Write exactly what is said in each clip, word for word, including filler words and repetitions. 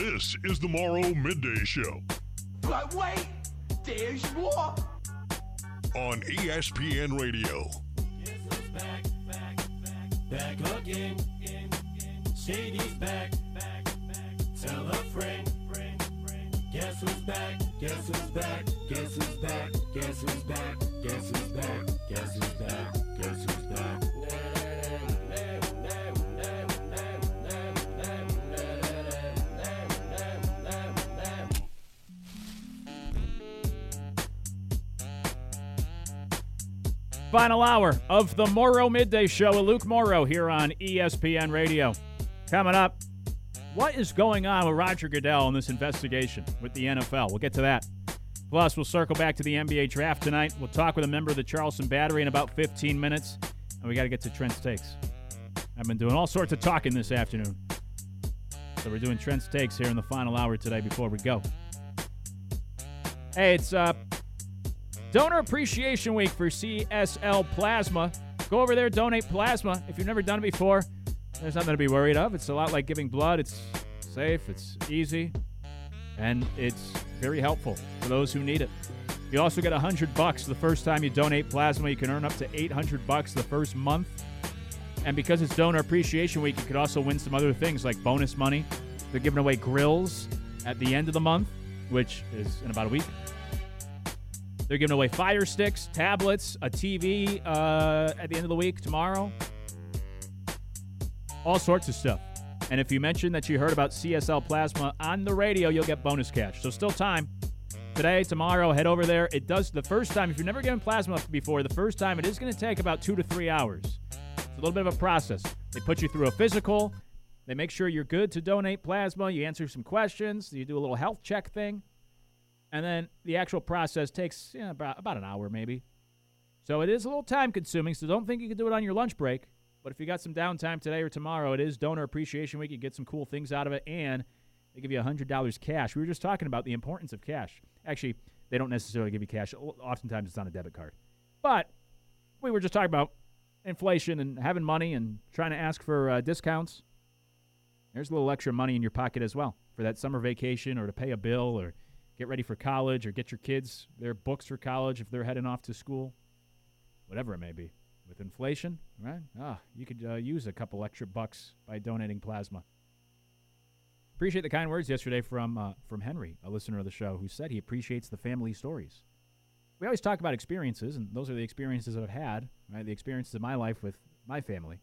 This is the Morrow Midday Show. But wait, there's more. On E S P N Radio. Guess who's back, back, back, back again. Shady's back, back, back. Tell a friend, friend, friend. Guess who's back, guess who's back, guess who's back, guess who's back, guess who's back, guess who's back, guess who's back. Final hour of the Morrow Midday Show with Luke Morrow here on E S P N Radio. Coming up, what is going on with Roger Goodell in this investigation with the N F L? We'll get to that. Plus, we'll circle back to the N B A draft tonight. We'll talk with a member of the Charleston Battery in about fifteen minutes. And we got to get to Trent's Takes. I've been doing all sorts of talking this afternoon. So we're doing Trent's Takes here in the final hour today before we go. Hey, it's uh, Donor Appreciation Week for C S L Plasma. Go over there, donate plasma. If you've never done it before, there's nothing to be worried of. It's a lot like giving blood. It's safe, it's easy, and it's very helpful for those who need it. You also get one hundred bucks the first time you donate plasma. You can earn up to eight hundred bucks the first month. And because it's Donor Appreciation Week, you could also win some other things like bonus money. They're giving away grills at the end of the month, which is in about a week. They're giving away Fire Sticks, tablets, a T V uh, at the end of the week tomorrow. All sorts of stuff. And if you mention that you heard about C S L Plasma on the radio, you'll get bonus cash. So still time. Today, tomorrow, head over there. It does the first time. If you've never given plasma before, the first time, it is going to take about two to three hours. It's a little bit of a process. They put you through a physical. They make sure you're good to donate plasma. You answer some questions. You do a little health check thing. And then the actual process takes you know, about, about an hour maybe. So it is a little time-consuming, so don't think you can do it on your lunch break. But if you got some downtime today or tomorrow, it is Donor Appreciation Week. You get some cool things out of it, and they give you one hundred dollars cash. We were just talking about the importance of cash. Actually, they don't necessarily give you cash. Oftentimes it's on a debit card. But we were just talking about inflation and having money and trying to ask for uh, discounts. There's a little extra money in your pocket as well for that summer vacation or to pay a bill or get ready for college or get your kids their books for college if they're heading off to school, whatever it may be. With inflation, right? Ah, you could uh, use a couple extra bucks by donating plasma. Appreciate the kind words yesterday from uh, from Henry, a listener of the show, who said he appreciates the family stories. We always talk about experiences, and those are the experiences I've had, right? The experiences of my life with my family.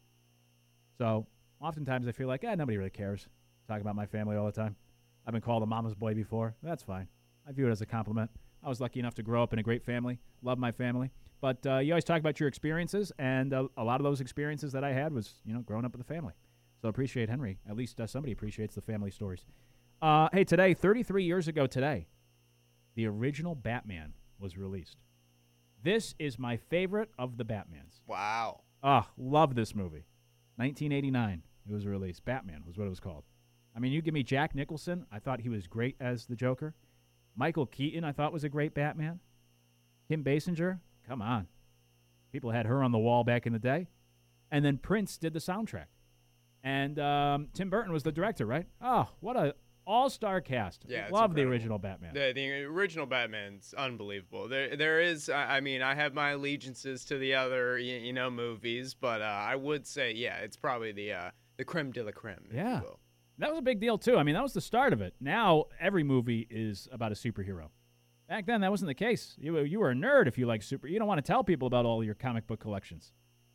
So oftentimes I feel like, eh, nobody really cares. Talk about my family all the time. I've been called a mama's boy before. That's fine. I view it as a compliment. I was lucky enough to grow up in a great family, love my family. But uh, you always talk about your experiences, and uh, a lot of those experiences that I had was, you know, growing up with a family. So appreciate Henry. At least uh, somebody appreciates the family stories. Uh, hey, today, thirty-three years ago today, the original Batman was released. This is my favorite of the Batmans. Wow. Ah, oh, love this movie. nineteen eighty-nine, it was released. Batman was what it was called. I mean, you give me Jack Nicholson. I thought he was great as the Joker. Michael Keaton, I thought, was a great Batman. Kim Basinger, come on. People had her on the wall back in the day. And then Prince did the soundtrack. And um, Tim Burton was the director, right? Oh, what a all-star cast. Yeah, it's Love incredible. the original Batman. The, the original Batman's unbelievable. There, there is. I mean, I have my allegiances to the other, you, you know, movies, but uh, I would say, yeah, it's probably the uh, the creme de la creme. If Yeah. you will. That was a big deal, too. I mean, that was the start of it. Now, every movie is about a superhero. Back then, that wasn't the case. You, were- you were a nerd if you like super. You don't want to tell people about all your comic book collections.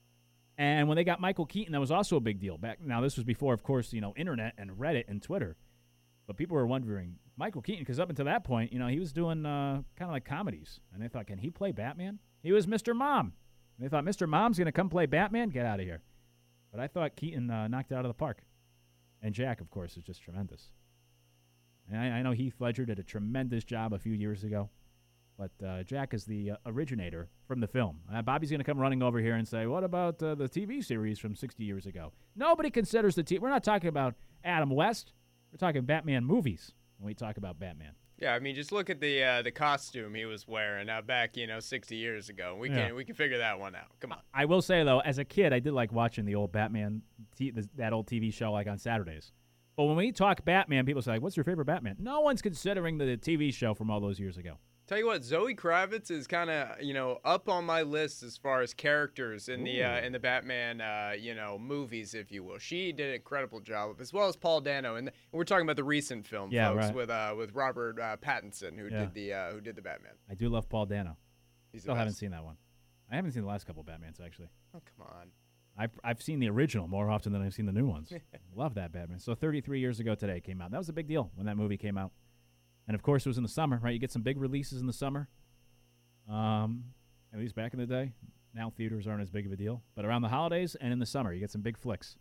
And when they got Michael Keaton, that was also a big deal. Back now, this was before, of course, you know, internet and Reddit and Twitter. But people were wondering, Michael Keaton, because up until that point, you know, he was doing uh, kind of like comedies. And they thought, can he play Batman? He was Mister Mom. And they thought, Mister Mom's going to come play Batman? Get out of here. But I thought Keaton uh, knocked it out of the park. And Jack, of course, is just tremendous. And I, I know Heath Ledger did a tremendous job a few years ago. But uh, Jack is the uh, originator from the film. Uh, Bobby's going to come running over here and say, what about uh, the T V series from sixty years ago? Nobody considers the T V. We're not talking about Adam West. We're talking Batman movies when we talk about Batman. Yeah, I mean, just look at the uh, the costume he was wearing uh, back, you know, sixty years ago. We Yeah. can we can figure that one out. Come on. I will say, though, as a kid, I did like watching the old Batman, t- the, that old T V show like on Saturdays. But when we talk Batman, people say, like, what's your favorite Batman? No one's considering the T V show from all those years ago. Tell you what, Zoe Kravitz is kind of, you know, up on my list as far as characters in the uh, in the Batman, uh, you know, movies, if you will. She did an incredible job, as well as Paul Dano, and we're talking about the recent film, Yeah, folks, right. with uh, with Robert uh, Pattinson, who Yeah. did the uh, who did the Batman. I do love Paul Dano. He's the Still haven't best. seen that one. I haven't seen the last couple of Batmans, actually. Oh, come on. I've, I've seen the original more often than I've seen the new ones. Love that Batman. So thirty-three years ago today it came out. That was a big deal when that movie came out. And, of course, it was in the summer, right? You get some big releases in the summer. Um, at least back in the day. Now theaters aren't as big of a deal. But around the holidays and in the summer, you get some big flicks.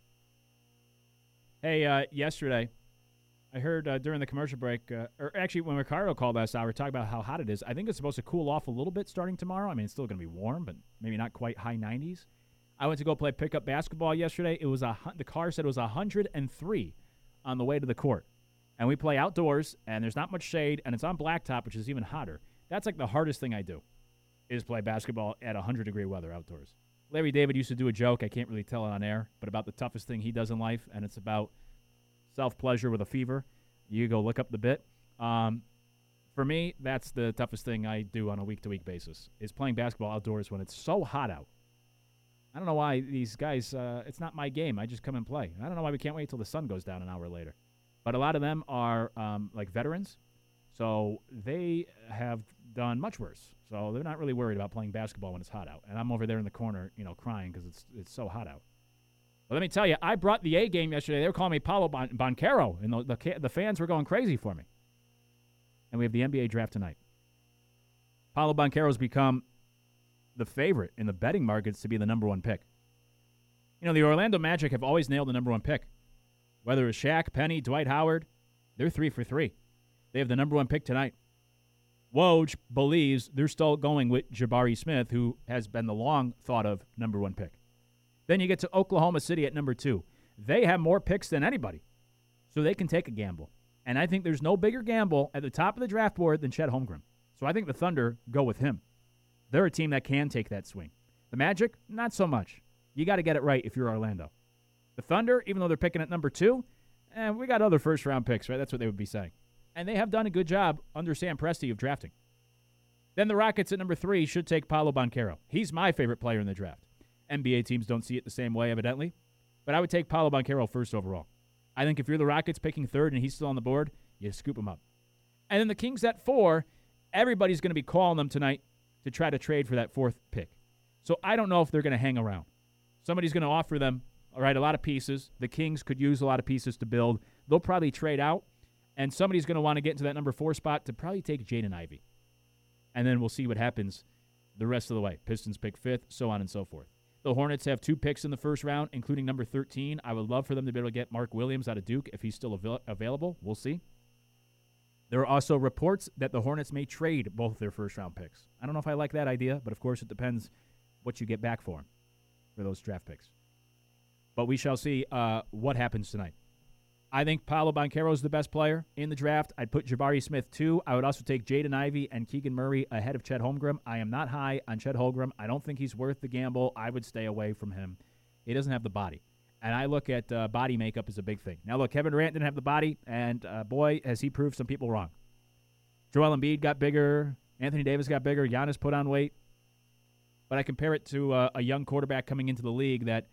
Hey, uh, yesterday, I heard uh, during the commercial break, uh, or actually when Ricardo called last hour, talking about how hot it is. I think it's supposed to cool off a little bit starting tomorrow. I mean, it's still going to be warm, but maybe not quite high nineties. I went to go play pickup basketball yesterday. It was a hun- the car said it was one hundred three on the way to the court. And we play outdoors, and there's not much shade, and it's on blacktop, which is even hotter. That's like the hardest thing I do, is play basketball at one hundred degree weather outdoors. Larry David used to do a joke, I can't really tell it on air, but about the toughest thing he does in life, and it's about self-pleasure with a fever. You go look up the bit. Um, for me, that's the toughest thing I do on a week-to-week basis, is playing basketball outdoors when it's so hot out. I don't know why these guys, uh, it's not my game. I just come and play. I don't know why we can't wait till the sun goes down an hour later. But a lot of them are um, like veterans, so they have done much worse. So they're not really worried about playing basketball when it's hot out. And I'm over there in the corner, you know, crying because it's it's so hot out. But let me tell you, I brought the A game yesterday. They were calling me Paulo Bon- Banchero, and the, the the fans were going crazy for me. And we have the N B A draft tonight. Paulo Banchero's become the favorite in the betting markets to be the number one pick. You know, the Orlando Magic have always nailed the number one pick. Whether it's Shaq, Penny, Dwight Howard, they're three for three. They have the number one pick tonight. Woj believes they're still going with Jabari Smith, who has been the long thought of number one pick. Then you get to Oklahoma City at number two. They have more picks than anybody, so they can take a gamble. And I think there's no bigger gamble at the top of the draft board than Chet Holmgren. So I think the Thunder go with him. They're a team that can take that swing. The Magic, not so much. You got to get it right if you're Orlando. The Thunder, even though they're picking at number two, eh, we got other first-round picks, right? That's what they would be saying. And they have done a good job under Sam Presti of drafting. Then the Rockets at number three should take Paulo Banchero. He's my favorite player in the draft. N B A teams don't see it the same way, evidently. But I would take Paulo Banchero first overall. I think if you're the Rockets picking third and he's still on the board, you scoop him up. And then the Kings at four, everybody's going to be calling them tonight to try to trade for that fourth pick. So I don't know if they're going to hang around. Somebody's going to offer them, all right, a lot of pieces. The Kings could use a lot of pieces to build. They'll probably trade out, and somebody's going to want to get into that number four spot to probably take Jaden Ivey. And then we'll see what happens the rest of the way. Pistons pick fifth, so on and so forth. The Hornets have two picks in the first round, including number thirteen. I would love for them to be able to get Mark Williams out of Duke if he's still avail- available. We'll see. There are also reports that the Hornets may trade both their first-round picks. I don't know if I like that idea, but of course it depends what you get back for them, for those draft picks. But we shall see uh, what happens tonight. I think Paulo Banchero is the best player in the draft. I'd put Jabari Smith, too. I would also take Jaden Ivey and Keegan Murray ahead of Chet Holmgren. I am not high on Chet Holmgren. I don't think he's worth the gamble. I would stay away from him. He doesn't have the body. And I look at uh, body makeup as a big thing. Now, look, Kevin Durant didn't have the body, and uh, boy, has he proved some people wrong. Joel Embiid got bigger. Anthony Davis got bigger. Giannis put on weight. But I compare it to uh, a young quarterback coming into the league that,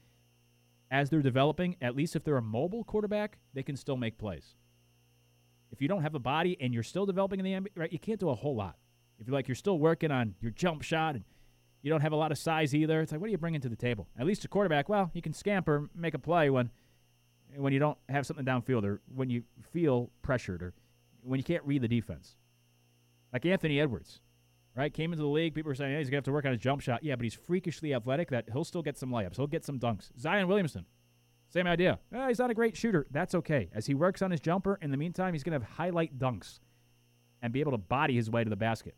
as they're developing, at least if they're a mobile quarterback, they can still make plays. If you don't have a body and you're still developing in the N B A, right, you can't do a whole lot. If you're like you're still working on your jump shot and you don't have a lot of size either, it's like, what are you bringing to the table? At least a quarterback, well, you can scamper, make a play when when you don't have something downfield or when you feel pressured or when you can't read the defense. Like Anthony Edwards, right? Came into the league, people were saying, hey, he's going to have to work on his jump shot. Yeah, but he's freakishly athletic that he'll still get some layups. He'll get some dunks. Zion Williamson, same idea. Oh, he's not a great shooter. That's okay. As he works on his jumper, in the meantime, he's going to have highlight dunks and be able to body his way to the basket.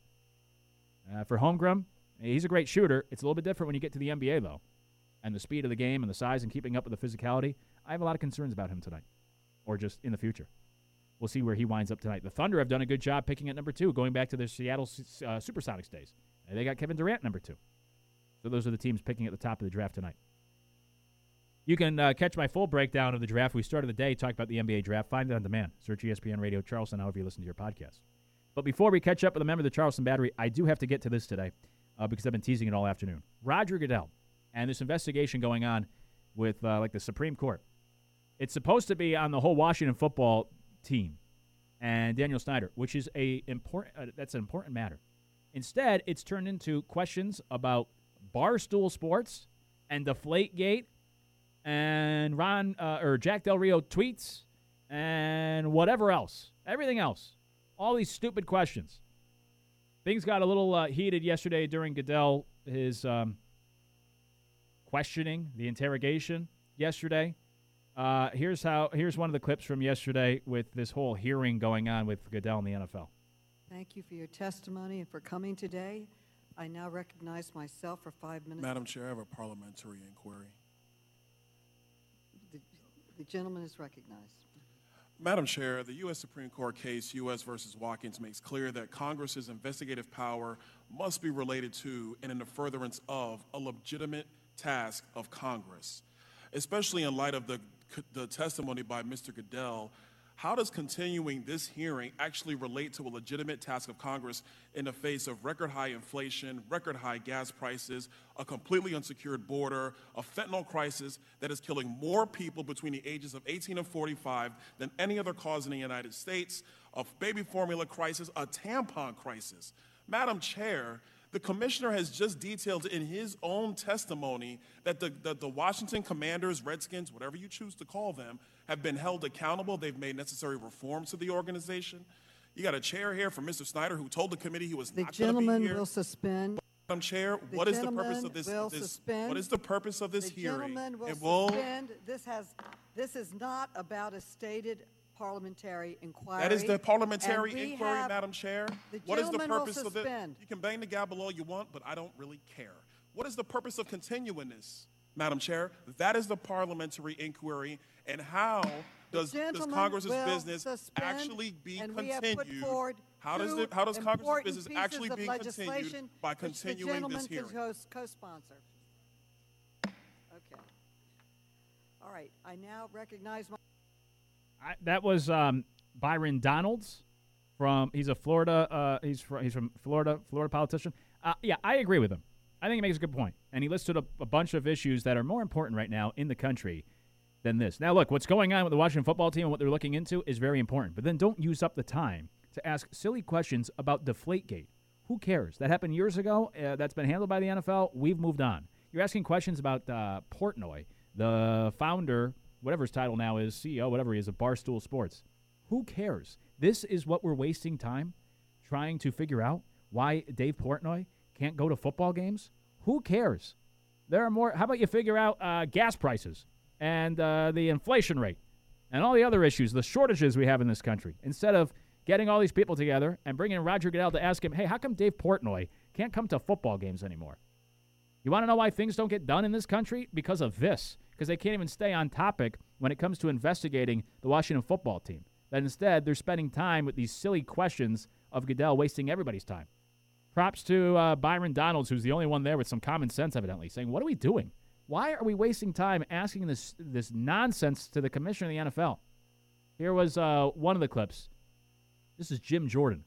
Uh, for Holmgren, he's a great shooter. It's a little bit different when you get to the N B A, though. And the speed of the game and the size and keeping up with the physicality, I have a lot of concerns about him tonight or just in the future. We'll see where he winds up tonight. The Thunder have done a good job picking at number two, going back to their Seattle uh, Supersonics days. And they got Kevin Durant number two. So those are the teams picking at the top of the draft tonight. You can uh, catch my full breakdown of the draft. We started the day talking about the N B A draft. Find it on demand. Search E S P N Radio Charleston however you listen to your podcast. But before we catch up with a member of the Charleston Battery, I do have to get to this today uh, because I've been teasing it all afternoon. Roger Goodell and this investigation going on with uh, like the Supreme Court. It's supposed to be on the whole Washington football team and Daniel Snyder, which is a important. Uh, that's an important matter. Instead, it's turned into questions about Barstool Sports and Deflategate and Ron uh, or Jack Del Rio tweets and whatever else, everything else. All these stupid questions. Things got a little uh, heated yesterday during Goodell, his um, questioning, the interrogation yesterday. Uh, here's how. Here's one of the clips from yesterday with this whole hearing going on with Goodell in the N F L. Thank you for your testimony and for coming today. I now recognize myself for five minutes. Madam Chair, I have a parliamentary inquiry. The, the gentleman is recognized. Madam Chair, the U S Supreme Court case U S versus Watkins makes clear that Congress's investigative power must be related to and in the furtherance of a legitimate task of Congress. Especially in light of the, the testimony by Mister Goodell, how does continuing this hearing actually relate to a legitimate task of Congress in the face of record high inflation, record high gas prices, a completely unsecured border, a fentanyl crisis that is killing more people between the ages of eighteen and forty-five than any other cause in the United States, a baby formula crisis, a tampon crisis? Madam Chair, the commissioner has just detailed in his own testimony that the, the, the Washington Commanders, Redskins, whatever you choose to call them, have been held accountable. They've made necessary reforms to the organization. You got a chair here from Mister Snyder who told the committee he was the not going to be here. The gentleman will suspend. Madam Chair, the what is the purpose of this? Will this suspend. What is the purpose of this the hearing? Gentleman will it will suspend. This has. This is not about a stated parliamentary inquiry. That is the parliamentary and we inquiry, have, Madam Chair. The what is the gentleman purpose will of it? suspend. You can bang the gavel all you want, but I don't really care. What is the purpose of continuing this, Madam Chair? That is the parliamentary inquiry, and how does, does Congress's business actually be and continued? We have put forward how does it, how does Congress's business actually be continued by continuing this hearing? The co-sponsor. Okay. All right. I now recognize my. I, that was um, Byron Donalds from. He's a Florida. Uh, he's from. He's from Florida. Florida politician. Uh, yeah, I agree with him. I think he makes a good point, and he listed a, a bunch of issues that are more important right now in the country than this. Now, look, what's going on with the Washington football team and what they're looking into is very important. But then don't use up the time to ask silly questions about Deflategate. Who cares? That happened years ago. Uh, that's been handled by the N F L. We've moved on. You're asking questions about uh, Portnoy, the founder, whatever his title now is, C E O, whatever he is, of Barstool Sports. Who cares? This is what we're wasting time trying to figure out why Dave Portnoy can't go to football games. Who cares? There are more. How about you figure out uh, gas prices and uh, the inflation rate and all the other issues, the shortages we have in this country, instead of getting all these people together and bringing in Roger Goodell to ask him, hey, how come Dave Portnoy can't come to football games anymore? You want to know why things don't get done in this country? Because of this. Because they can't even stay on topic when it comes to investigating the Washington football team. That instead, they're spending time with these silly questions of Goodell, wasting everybody's time. Props to uh, Byron Donalds, who's the only one there with some common sense, evidently, saying, what are we doing? Why are we wasting time asking this this nonsense to the commissioner of the N F L? Here was uh, one of the clips. This is Jim Jordan,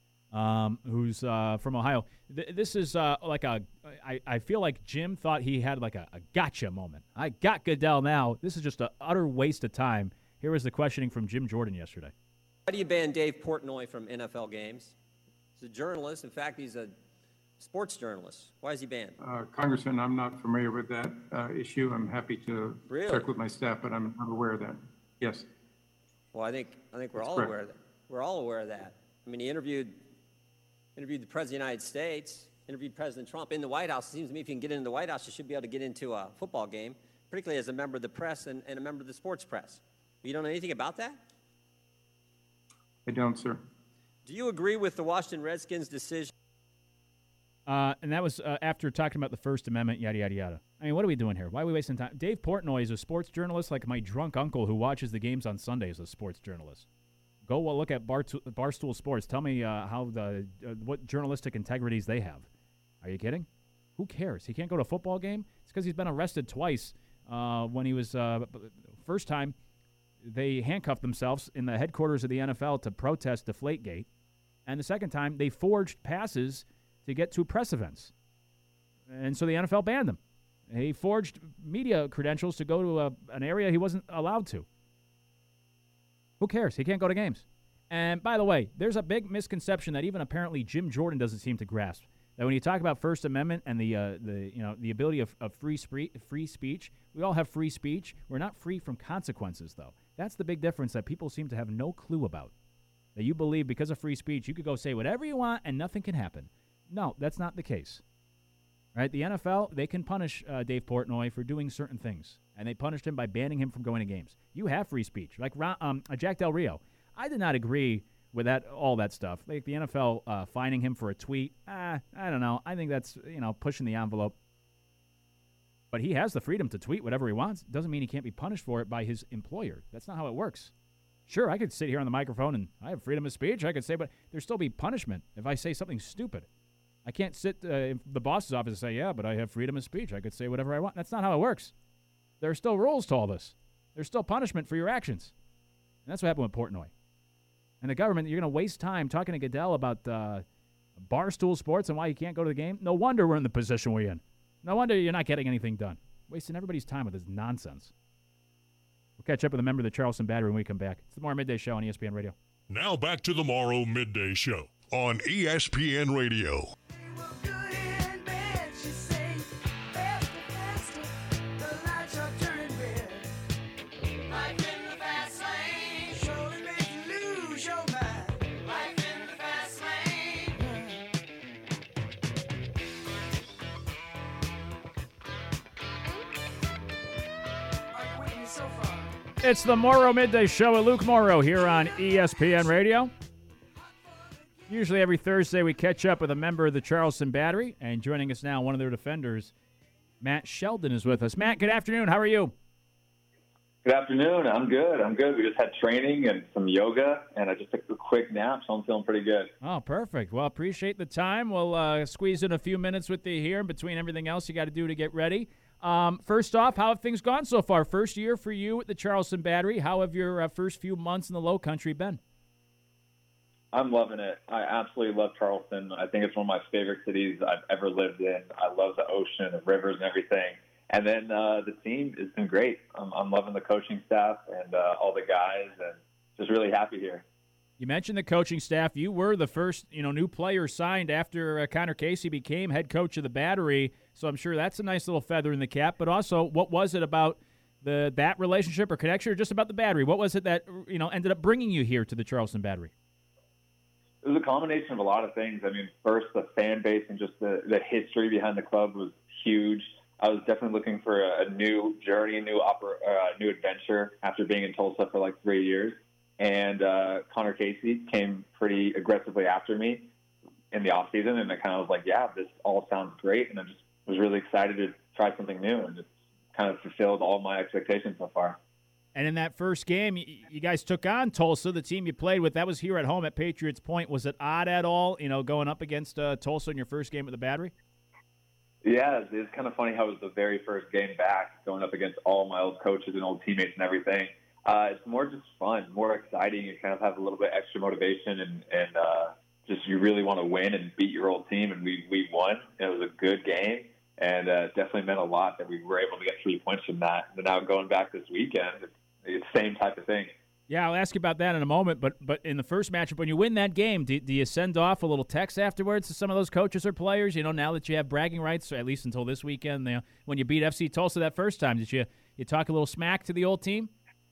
um, who's uh, from Ohio. Th- this is uh, like a – I feel like Jim thought he had like a, a gotcha moment. I got Goodell now. This is just an utter waste of time. Here was the questioning from Jim Jordan yesterday. Why do you ban Dave Portnoy from N F L games? He's a journalist. In fact, he's a sports journalist. Why is he banned? Uh, Congressman, I'm not familiar with that uh, issue. I'm happy to really? check with my staff, but I'm not aware of that. Yes. Well, I think I think we're That's all correct. aware of that. We're all aware of that. I mean, he interviewed interviewed the President of the United States, interviewed President Trump in the White House. It seems to me if you can get into the White House, you should be able to get into a football game, particularly as a member of the press and, and a member of the sports press. You don't know anything about that? I don't, sir. Do you agree with the Washington Redskins' decision? Uh, and that was uh, after talking about the First Amendment, yada, yada, yada. I mean, what are we doing here? Why are we wasting time? Dave Portnoy is a sports journalist like my drunk uncle who watches the games on Sunday is a sports journalist. Go well, look at Bar- Barstool Sports. Tell me uh, how the uh, what journalistic integrities they have. Are you kidding? Who cares? He can't go to a football game? It's because he's been arrested twice uh, when he was uh, first time they handcuffed themselves in the headquarters of the N F L to protest Deflategate, and the second time they forged passes to get to press events, and so the N F L banned them. He forged media credentials to go to a, an area he wasn't allowed to. Who cares? He can't go to games. And by the way, there's a big misconception that even apparently Jim Jordan doesn't seem to grasp. That when you talk about First Amendment and the uh, the you know the ability of, of free spree- free speech, we all have free speech. We're not free from consequences, though. That's the big difference that people seem to have no clue about. That you believe because of free speech, you could go say whatever you want and nothing can happen. No, that's not the case. Right? The N F L, they can punish uh, Dave Portnoy for doing certain things, and they punished him by banning him from going to games. You have free speech, like Ron, um, uh, Jack Del Rio. I did not agree with that all that stuff. Like the N F L uh, fining him for a tweet. Ah, I don't know. I think that's you know pushing the envelope. But he has the freedom to tweet whatever he wants. Doesn't mean he can't be punished for it by his employer. That's not how it works. Sure, I could sit here on the microphone and I have freedom of speech. I could say, but there'd still be punishment if I say something stupid. I can't sit uh, in the boss's office and say, yeah, but I have freedom of speech. I could say whatever I want. That's not how it works. There are still rules to all this. There's still punishment for your actions. And that's what happened with Portnoy. And the government, you're going to waste time talking to Goodell about uh, Barstool Sports and why you can't go to the game. No wonder we're in the position we're in. No wonder you're not getting anything done. Wasting everybody's time with this nonsense. We'll catch up with a member of the Charleston Battery when we come back. It's the Morrow Midday Show on E S P N Radio. Now back to the Morrow Midday Show on E S P N Radio. It's the Morrow Midday Show with Luke Morrow here on E S P N Radio. Usually every Thursday we catch up with a member of the Charleston Battery, and joining us now, one of their defenders, Matt Sheldon, is with us. Matt, good afternoon. How are you? Good afternoon. I'm good. I'm good. We just had training and some yoga, and I just took a quick nap, so I'm feeling pretty good. Oh, perfect. Well, appreciate the time. We'll uh, squeeze in a few minutes with you here in between everything else you got to do to get ready. Um, first off, how have things gone so far? First year for you at the Charleston Battery. How have your uh, first few months in the Low Country been? I'm loving it. I absolutely love Charleston. I think it's one of my favorite cities I've ever lived in. I love the ocean, the rivers, and everything. And then uh, the team has been great. I'm, I'm loving the coaching staff and uh, all the guys, and just really happy here. You mentioned the coaching staff. You were the first, you know, new player signed after uh, Connor Casey became head coach of the Battery. So I'm sure that's a nice little feather in the cap. But also, what was it about the that relationship or connection, or just about the Battery? What was it that you know ended up bringing you here to the Charleston Battery? It was a combination of a lot of things. I mean, first, the fan base and just the, the history behind the club was huge. I was definitely looking for a, a new journey, a new oper- uh, new adventure after being in Tulsa for like three years. And uh, Connor Casey came pretty aggressively after me in the offseason, and I kind of was like, yeah, this all sounds great. And I just was really excited to try something new, and it's kind of fulfilled all my expectations so far. And in that first game, you guys took on Tulsa, the team you played with. That was here at home at Patriots Point. Was it odd at all, you know, going up against uh, Tulsa in your first game at the Battery? Yeah, it's, it's kind of funny how it was the very first game back, going up against all my old coaches and old teammates and everything. Uh, it's more just fun, more exciting. You kind of have a little bit extra motivation, and, and uh, just you really want to win and beat your old team. And we, we won. It was a good game, and uh, it definitely meant a lot that we were able to get three points from that. And now going back this weekend, it's, it's the same type of thing. Yeah, I'll ask you about that in a moment. But but in the first matchup, when you win that game, do, do you send off a little text afterwards to some of those coaches or players? You know, now that you have bragging rights, or at least until this weekend, you know, when you beat F C Tulsa that first time, did you you talk a little smack to the old team?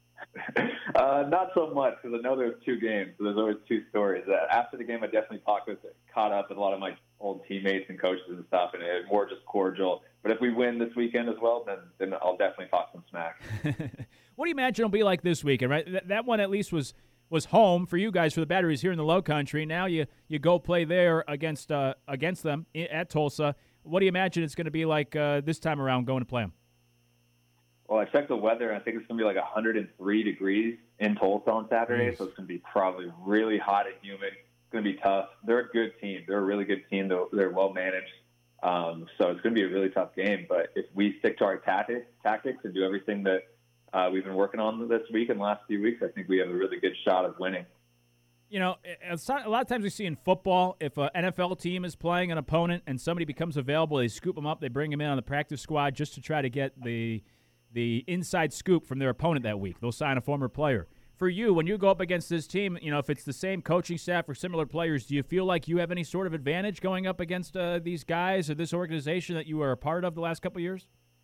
uh, not so much, because I know there's two games, so there's always two stories. Uh, after the game, I definitely talked with, caught up with a lot of my old teammates and coaches and stuff, and it was more just cordial. But if we win this weekend as well, then then I'll definitely talk some smack. What do you imagine it'll be like this weekend, right? That, that one at least was was home for you guys, for the Batteries here in the Low Country. Now you, you go play there against uh, against them at Tulsa. What do you imagine it's going to be like uh, this time around going to play them? Well, I checked the weather, and I think it's going to be like one hundred three degrees in Tulsa on Saturday, so it's going to be probably really hot and humid. It's going to be tough. They're a good team. They're a really good team. They're, they're well managed. Um, so it's going to be a really tough game. But if we stick to our tactics, tactics and do everything that uh, we've been working on this week and the last few weeks, I think we have a really good shot of winning. You know, it's not, a lot of times we see in football, if an N F L team is playing an opponent and somebody becomes available, they scoop them up, they bring them in on the practice squad just to try to get the the inside scoop from their opponent that week. They'll sign a former player. For you, when you go up against this team, you know, if it's the same coaching staff or similar players, do you feel like you have any sort of advantage going up against uh, these guys or this organization that you were a part of the last couple of years?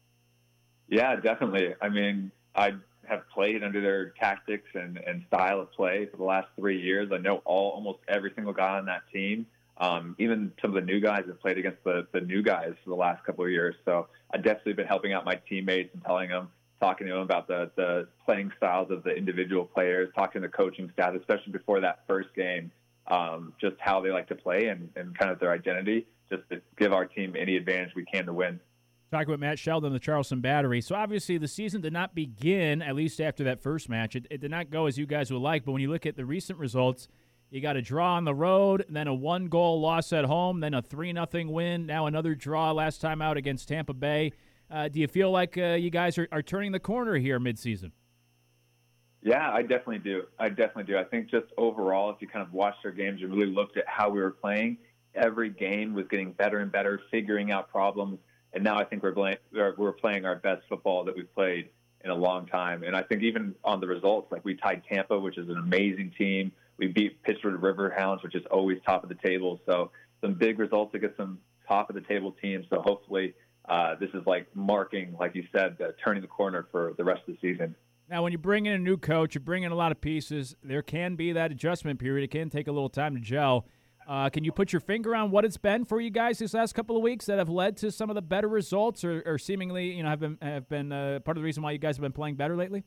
Yeah, definitely. I mean, I have played under their tactics and, and style of play for the last three years. I know all almost every single guy on that team. Um, even some of the new guys have played against the, the new guys for the last couple of years. So I've definitely been helping out my teammates and telling them, talking to them about the, the playing styles of the individual players, talking to the coaching staff, especially before that first game, um, just how they like to play and, and kind of their identity, just to give our team any advantage we can to win. Talking with Matt Sheldon, the Charleston Battery. So obviously the season did not begin, at least after that first match. It, it did not go as you guys would like, but when you look at the recent results, you got a draw on the road, then a one-goal loss at home, then a three nothing win, now another draw last time out against Tampa Bay. Uh, do you feel like uh, you guys are, are turning the corner here midseason? Yeah, I definitely do. I definitely do. I think just overall, if you kind of watched our games and really looked at how we were playing, every game was getting better and better, figuring out problems. And now I think we're playing, we're playing our best football that we've played in a long time. And I think even on the results, like we tied Tampa, which is an amazing team. We beat Pittsburgh Riverhounds, which is always top of the table. So some big results against some top of the table teams. So hopefully uh, this is like marking, like you said, uh, turning the corner for the rest of the season. Now, when you bring in a new coach, you bring in a lot of pieces. There can be that adjustment period. It can take a little time to gel. Uh, can you put your finger on what it's been for you guys these last couple of weeks that have led to some of the better results, or, or seemingly, you know, have been have been uh, part of the reason why you guys have been playing better lately?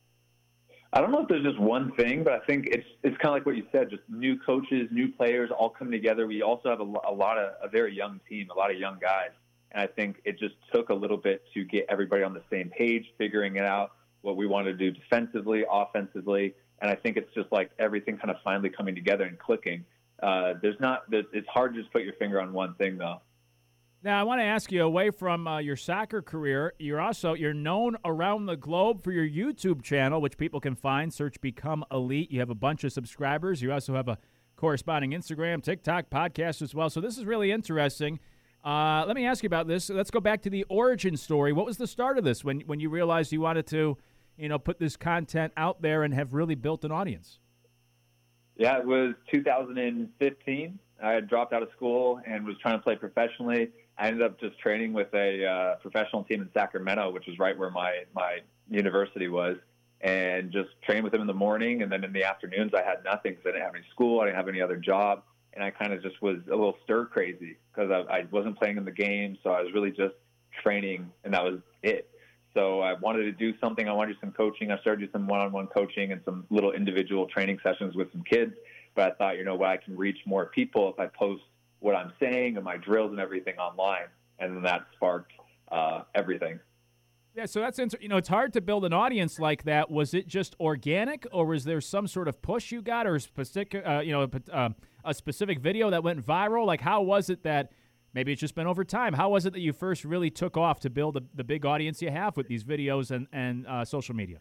I don't know if there's just one thing, but I think it's it's kind of like what you said, just new coaches, new players all coming together. We also have a, a lot of a very young team, a lot of young guys, and I think it just took a little bit to get everybody on the same page, figuring it out, what we want to do defensively, offensively, and I think it's just like everything kind of finally coming together and clicking. Uh, there's not. There's, it's hard to just put your finger on one thing, though. Now, I want to ask you, away from uh, your soccer career, you're also you're known around the globe for your YouTube channel, which people can find. Search Become Elite. You have a bunch of subscribers. You also have a corresponding Instagram, TikTok, podcast as well. So this is really interesting. Uh, let me ask you about this. Let's go back to the origin story. What was the start of this when when you realized you wanted to, you know, put this content out there and have really built an audience? Yeah, it was two thousand fifteen. I had dropped out of school and was trying to play professionally. I ended up just training with a uh, professional team in Sacramento, which is right where my, my university was, and just trained with them in the morning. And then in the afternoons, I had nothing because I didn't have any school. I didn't have any other job. And I kind of just was a little stir crazy because I, I wasn't playing in the game. So I was really just training, and that was it. So I wanted to do something. I wanted to do some coaching. I started doing some one-on-one coaching and some little individual training sessions with some kids. But I thought, you know what, I can reach more people if I post what I'm saying and my drills and everything online. And then that sparked uh, everything. Yeah, so that's inter- you know, it's hard to build an audience like that. Was it just organic, or was there some sort of push you got, or a specific, uh, you know, uh, a specific video that went viral? Like, how was it that? Maybe it's just been over time. How was it that you first really took off to build the, the big audience you have with these videos and, and uh, social media?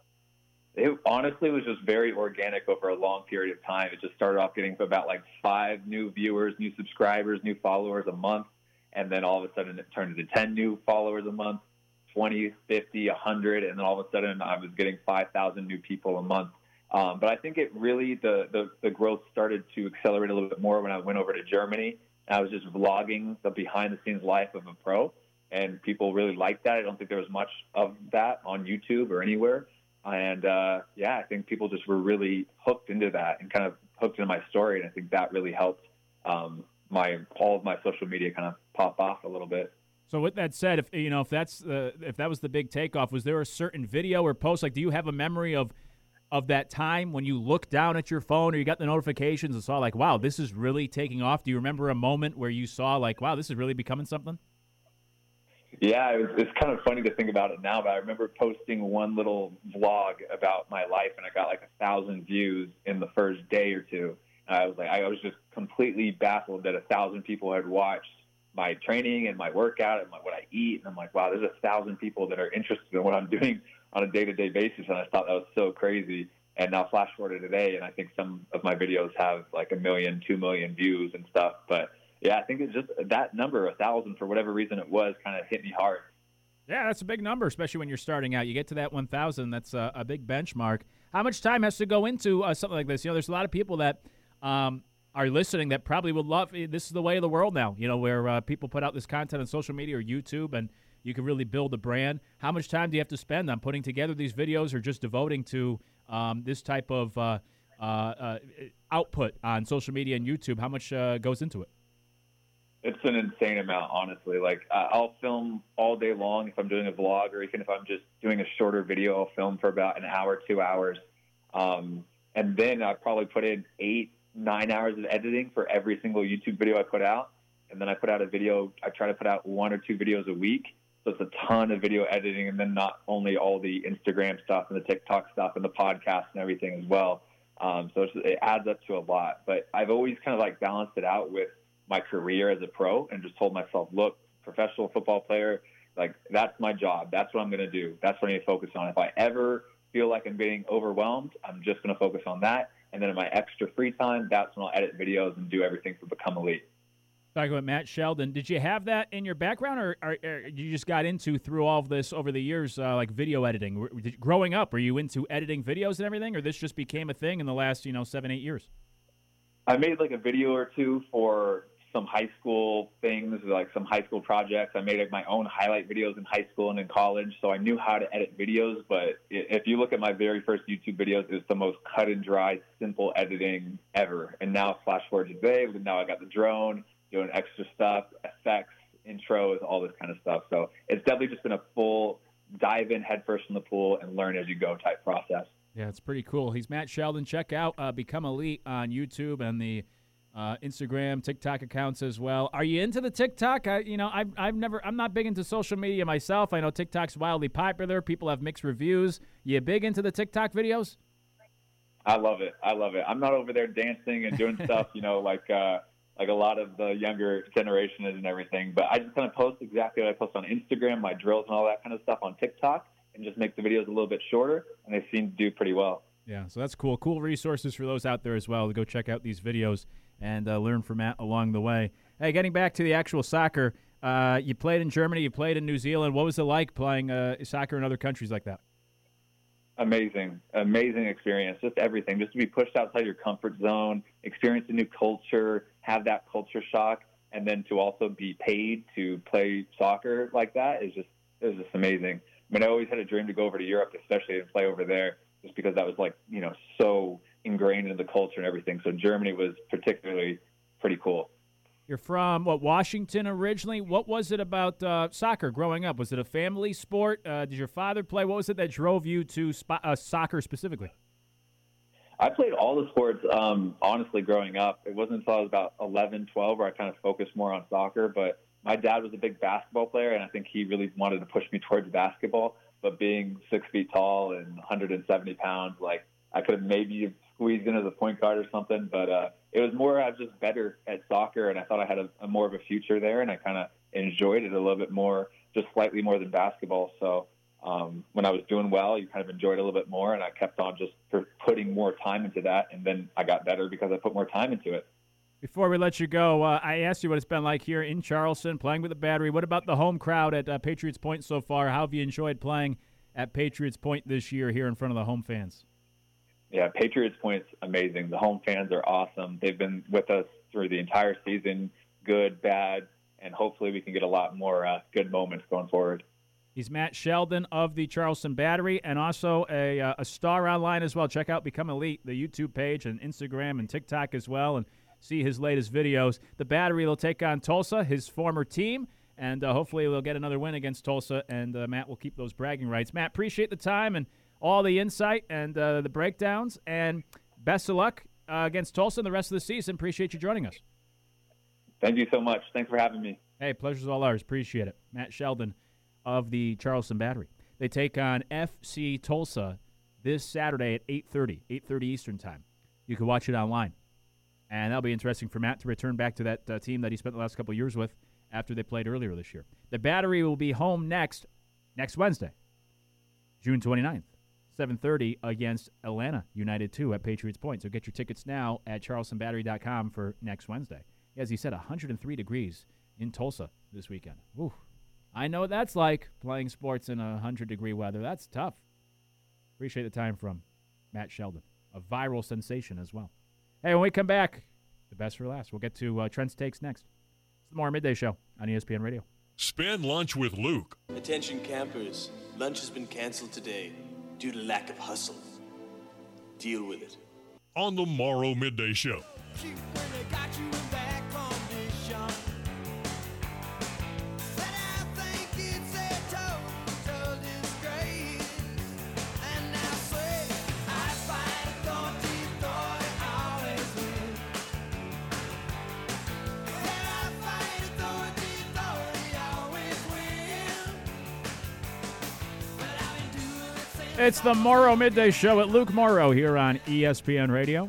It honestly was just very organic over a long period of time. It just started off getting about like five new viewers, new subscribers, new followers a month. And then all of a sudden it turned into ten new followers a month, twenty, fifty, one hundred. And then all of a sudden I was getting five thousand new people a month. Um, but I think it really, the, the, the growth started to accelerate a little bit more when I went over to Germany. I was just vlogging the behind-the-scenes life of a pro, and people really liked that. I don't think there was much of that on YouTube or anywhere. And, uh, yeah, I think people just were really hooked into that and kind of hooked into my story, and I think that really helped um, my all of my social media kind of pop off a little bit. So with that said, if you know if that's the if that was the big takeoff, was there a certain video or post? Like, do you have a memory of of that time when you looked down at your phone or you got the notifications and saw like, wow, this is really taking off? Do you remember a moment where you saw like, wow, this is really becoming something? Yeah, it was, it's kind of funny to think about it now, but I remember posting one little vlog about my life, and I got like a thousand views in the first day or two. And I was like, I was just completely baffled that a thousand people had watched my training and my workout and my, what I eat. And I'm like, wow, there's a thousand people that are interested in what I'm doing on a day-to-day basis. And I thought that was so crazy. And now flash forward to today, and I think some of my videos have like a million, two million views and stuff. But yeah, I think it's just that number, a thousand, for whatever reason it was, kind of hit me hard. Yeah, that's a big number, especially when you're starting out. You get to that one thousand, that's a, a big benchmark. How much time has to go into uh, something like this? You know, there's a lot of people that um, are listening that probably would love, this is the way of the world now, you know, where uh, people put out this content on social media or YouTube, and you can really build a brand. How much time do you have to spend on putting together these videos, or just devoting to um, this type of uh, uh, uh, output on social media and YouTube? How much uh, goes into it? It's an insane amount, honestly. Like, I'll film all day long if I'm doing a vlog, or even if I'm just doing a shorter video, I'll film for about an hour, two hours. Um, and then I probably put in eight, nine hours of editing for every single YouTube video I put out. And then I put out a video, I try to put out one or two videos a week. So it's a ton of video editing, and then not only all the Instagram stuff and the TikTok stuff and the podcast and everything as well. Um, so it's, it adds up to a lot. But I've always kind of like balanced it out with my career as a pro, and just told myself, look, professional football player, like, that's my job. That's what I'm going to do. That's what I need to focus on. If I ever feel like I'm getting overwhelmed, I'm just going to focus on that. And then in my extra free time, that's when I'll edit videos and do everything for Become Elite. Talking about Matt Sheldon, did you have that in your background, or, or, or you just got into through all of this over the years, uh, like video editing? Were, did, growing up, were you into editing videos and everything, or this just became a thing in the last, you know, seven, eight years? I made like a video or two for some high school things, like some high school projects. I made like my own highlight videos in high school and in college, so I knew how to edit videos. But if you look at my very first YouTube videos, it's the most cut and dry, simple editing ever. And now flash forward to today, now I got the drone, doing extra stuff, effects, intros, all this kind of stuff. So it's definitely just been a full dive in headfirst in the pool and learn as you go type process. Yeah, it's pretty cool. He's Matt Sheldon. Check out uh, Become Elite on YouTube and the uh, Instagram, TikTok accounts as well. Are you into the TikTok? I, you know, I've, I've never, I'm not big into social media myself. I know TikTok's wildly popular. People have mixed reviews. You big into the TikTok videos? I love it. I love it. I'm not over there dancing and doing stuff, you know, like, uh, like a lot of the younger generation is and everything. But I just kind of post exactly what I post on Instagram, my drills and all that kind of stuff on TikTok, and just make the videos a little bit shorter, and they seem to do pretty well. Yeah, so that's cool. Cool resources for those out there as well to go check out these videos and uh, learn from Matt along the way. Hey, getting back to the actual soccer, uh, you played in Germany, you played in New Zealand. What was it like playing uh, soccer in other countries like that? Amazing, amazing experience, just everything. Just to be pushed outside your comfort zone, experience a new culture, have that culture shock, and then to also be paid to play soccer like that is just, it was just amazing. I mean, I always had a dream to go over to Europe, especially and play over there, just because that was like, you know, so ingrained in the culture and everything. So Germany was particularly pretty cool. You're from, what, Washington originally? What was it about uh, soccer growing up? Was it a family sport? Uh, did your father play? What was it that drove you to sp- uh, soccer specifically? I played all the sports, um, honestly, growing up. It wasn't until I was about eleven, twelve where I kind of focused more on soccer. But my dad was a big basketball player, and I think he really wanted to push me towards basketball. But being six feet tall and one hundred seventy pounds, like, I could have maybe squeezed in as a point guard or something. But uh, it was more, I was just better at soccer, and I thought I had a, a more of a future there, and I kind of enjoyed it a little bit more, just slightly more than basketball. So um, when I was doing well, you kind of enjoyed it a little bit more, and I kept on just for putting more time into that, and then I got better because I put more time into it. Before we let you go, uh, I asked you what it's been like here in Charleston, playing with the Battery. What about the home crowd at uh, Patriots Point so far? How have you enjoyed playing at Patriots Point this year here in front of the home fans? Yeah, Patriots Point's amazing. The home fans are awesome. They've been with us through the entire season, good, bad, and hopefully we can get a lot more uh, good moments going forward. He's Matt Sheldon of the Charleston Battery, and also a, uh, a star online as well. Check out Become Elite, the YouTube page, and Instagram and TikTok as well, and see his latest videos. The Battery will take on Tulsa, his former team, and uh, hopefully they'll get another win against Tulsa, and uh, Matt will keep those bragging rights. Matt, appreciate the time and all the insight and uh, the breakdowns, and best of luck uh, against Tulsa and the rest of the season. Appreciate you joining us. Thank you so much. Thanks for having me. Hey, pleasure's all ours. Appreciate it. Matt Sheldon of the Charleston Battery. They take on F C Tulsa this Saturday at eight thirty, eight thirty Eastern Time. You can watch it online. And that'll be interesting for Matt to return back to that uh, team that he spent the last couple of years with after they played earlier this year. The Battery will be home next, next Wednesday, June twenty-ninth, seven thirty against Atlanta United two at Patriots Point. So get your tickets now at charleston battery dot com for next Wednesday. As he said, one hundred three degrees in Tulsa this weekend. Ooh, I know what that's like, playing sports in one hundred degree weather. That's tough. Appreciate the time from Matt Sheldon, a viral sensation as well. Hey, when we come back, the best for last. We'll get to uh, Trent's Takes next. It's the More Midday Show on E S P N Radio. Spend lunch with Luke. Attention campers, lunch has been canceled today due to lack of hustle. Deal with it. On the Morrow Midday Show. It's the Morrow Midday Show at Luke Morrow here on E S P N Radio.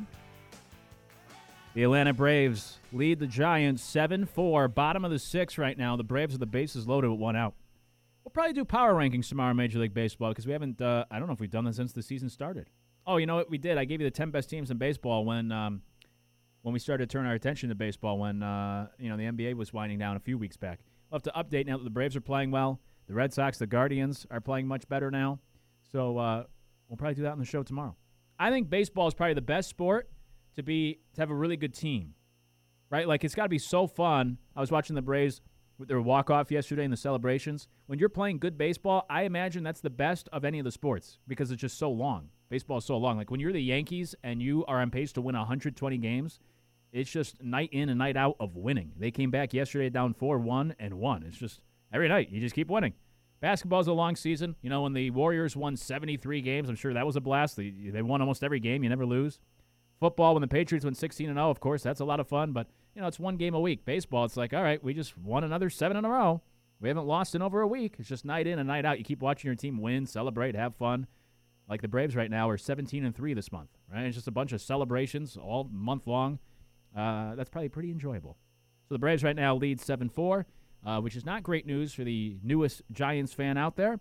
The Atlanta Braves lead the Giants seven four, bottom of the sixth right now. The Braves are the bases loaded with one out. We'll probably do power rankings tomorrow in Major League Baseball because we haven't, uh, I don't know if we've done that since the season started. Oh, you know what? We did. I gave you the ten best teams in baseball when um, when we started to turn our attention to baseball when, uh, you know, the N B A was winding down a few weeks back. We'll have to update now that the Braves are playing well. The Red Sox, the Guardians are playing much better now. So uh, we'll probably do that on the show tomorrow. I think baseball is probably the best sport to be to have a really good team, right? Like, it's got to be so fun. I was watching the Braves with their walk-off yesterday in the celebrations. When you're playing good baseball, I imagine that's the best of any of the sports because it's just so long. Baseball is so long. Like, when you're the Yankees and you are on pace to win one hundred twenty games, it's just night in and night out of winning. They came back yesterday down four one and won. It's just every night you just keep winning. Basketball's a long season. You know, when the Warriors won seventy-three games, I'm sure that was a blast. They, they won almost every game. You never lose. Football, when the Patriots went sixteen and oh, of course, that's a lot of fun. But, you know, it's one game a week. Baseball, it's like, all right, we just won another seven in a row. We haven't lost in over a week. It's just night in and night out. You keep watching your team win, celebrate, have fun. Like the Braves right now are seventeen and three this month, right? It's just a bunch of celebrations all month long. Uh, that's probably pretty enjoyable. So the Braves right now lead seven four. Uh, which is not great news for the newest Giants fan out there.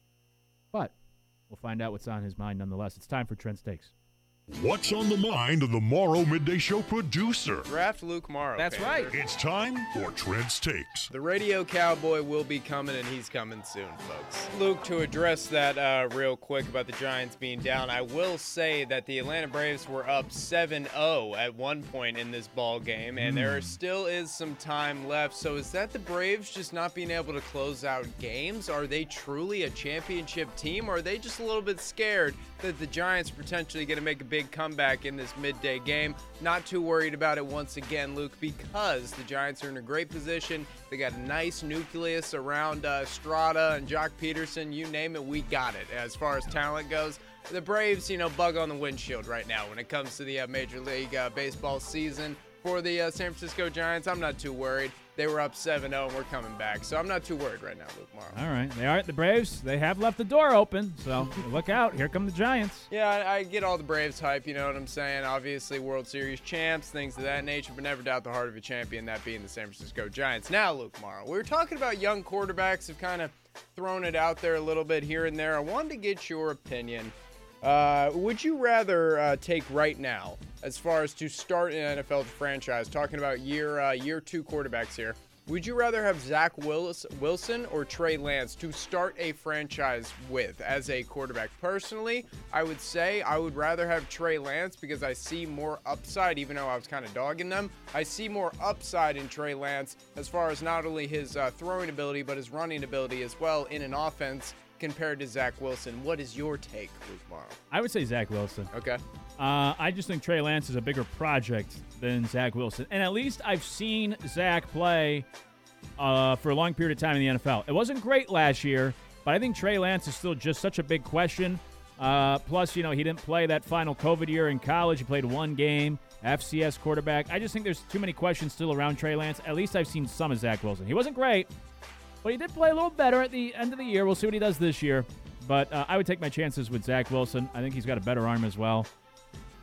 But we'll find out what's on his mind nonetheless. It's time for Trent's Takes. What's on the mind of the Morrow Midday Show producer? Draft Luke Morrow. That's Pander. right. It's time for Trent's Takes. The radio cowboy will be coming, and he's coming soon, folks. Luke, to address that uh, real quick about the Giants being down, I will say that the Atlanta Braves were up seven oh at one point in this ball game, and mm. there still is some time left. So is that the Braves just not being able to close out games? Are they truly a championship team, or are they just a little bit scared that the Giants are potentially going to make a big comeback in this midday game? Not too worried about it once again, Luke, because the Giants are in a great position. They got a nice nucleus around uh, Strada and Jock Peterson. You name it, we got it. As far as talent goes, the Braves, you know, bug on the windshield right now when it comes to the uh, Major League uh, Baseball season. For the uh, San Francisco Giants, I'm not too worried. They were up seven oh, and we're coming back. So I'm not too worried right now, Luke Morrow. All right. They are the Braves. They have left the door open, so look out. Here come the Giants. Yeah, I, I get all the Braves hype, you know what I'm saying? Obviously, World Series champs, things of that nature, but never doubt the heart of a champion, that being the San Francisco Giants. Now, Luke Morrow, we were talking about young quarterbacks have kind of thrown it out there a little bit here and there. I wanted to get your opinion. Uh, would you rather uh, take right now, as far as to start an N F L franchise, talking about year uh, year two quarterbacks here, would you rather have Zach Willis, Wilson or Trey Lance to start a franchise with as a quarterback? Personally, I would say I would rather have Trey Lance because I see more upside, even though I was kind of dogging them. I see more upside in Trey Lance as far as not only his uh, throwing ability, but his running ability as well in an offense compared to Zach Wilson. What is your take, Luke Morrow? I would say Zach Wilson. Okay. Uh, I just think Trey Lance is a bigger project than Zach Wilson. And at least I've seen Zach play uh, for a long period of time in the N F L. It wasn't great last year, but I think Trey Lance is still just such a big question. Uh, plus, you know, he didn't play that final COVID year in college. He played one game, F C S quarterback. I just think there's too many questions still around Trey Lance. At least I've seen some of Zach Wilson. He wasn't great, but he did play a little better at the end of the year. We'll see what he does this year. But uh, I would take my chances with Zach Wilson. I think he's got a better arm as well.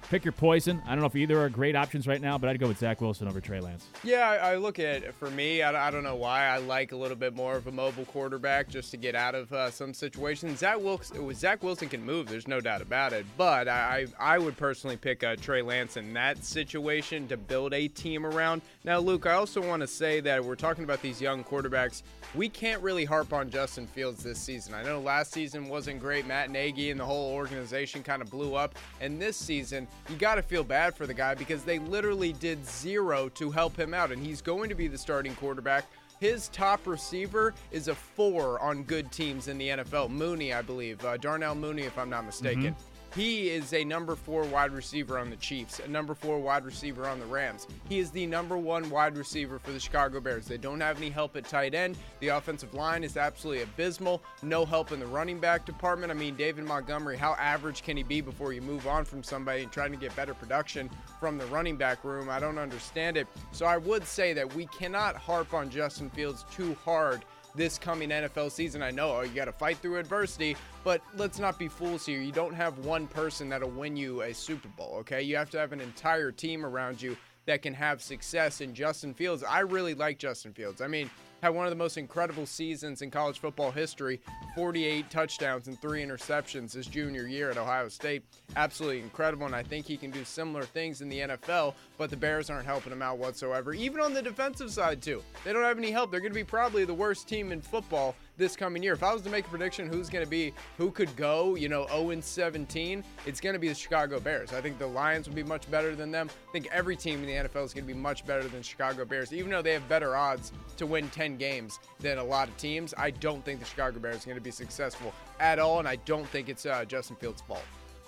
pick your poison. I don't know if either are great options right now, but I'd go with Zach Wilson over Trey Lance. Yeah, I, I look at it, for me, I, I don't know why. I like a little bit more of a mobile quarterback just to get out of uh, some situations. Zach Wilson, Zach Wilson can move, there's no doubt about it. But I, I would personally pick uh, Trey Lance in that situation to build a team around. Now, Luke, I also want to say that we're talking about these young quarterbacks. We can't really harp on Justin Fields this season. I know last season wasn't great. Matt Nagy and the whole organization kind of blew up. And this season, you got to feel bad for the guy because they literally did zero to help him out. And he's going to be the starting quarterback. His top receiver is a four on good teams in the N F L. Mooney, I believe. Uh, Darnell Mooney, if I'm not mistaken. Mm-hmm. He is a number four wide receiver on the Chiefs, a number four wide receiver on the Rams. He is the number one wide receiver for the Chicago Bears. They don't have any help at tight end. The offensive line is absolutely abysmal. No help in the running back department. I mean, David Montgomery, how average can he be before you move on from somebody and trying to get better production from the running back room? I don't understand it. So I would say that we cannot harp on Justin Fields too hard this coming N F L season. I know, oh, you got to fight through adversity, but let's not be fools here. You don't have one person that'll win you a Super Bowl, okay? You have to have an entire team around you that can have success. In Justin Fields, I really like Justin Fields. I mean, had one of the most incredible seasons in college football history, forty-eight touchdowns and three interceptions his junior year at Ohio State. Absolutely incredible, and I think he can do similar things in the N F L, but the Bears aren't helping him out whatsoever, even on the defensive side, too. They don't have any help. They're going to be probably the worst team in football this coming year. If I was to make a prediction who's going to be, who could go, you know, oh and seventeen, it's going to be the Chicago Bears. I think the Lions will be much better than them. I think every team in the N F L is going to be much better than Chicago Bears. Even though they have better odds to win ten games than a lot of teams, I don't think the Chicago Bears are going to be successful at all, and I don't think it's uh, Justin Fields' fault.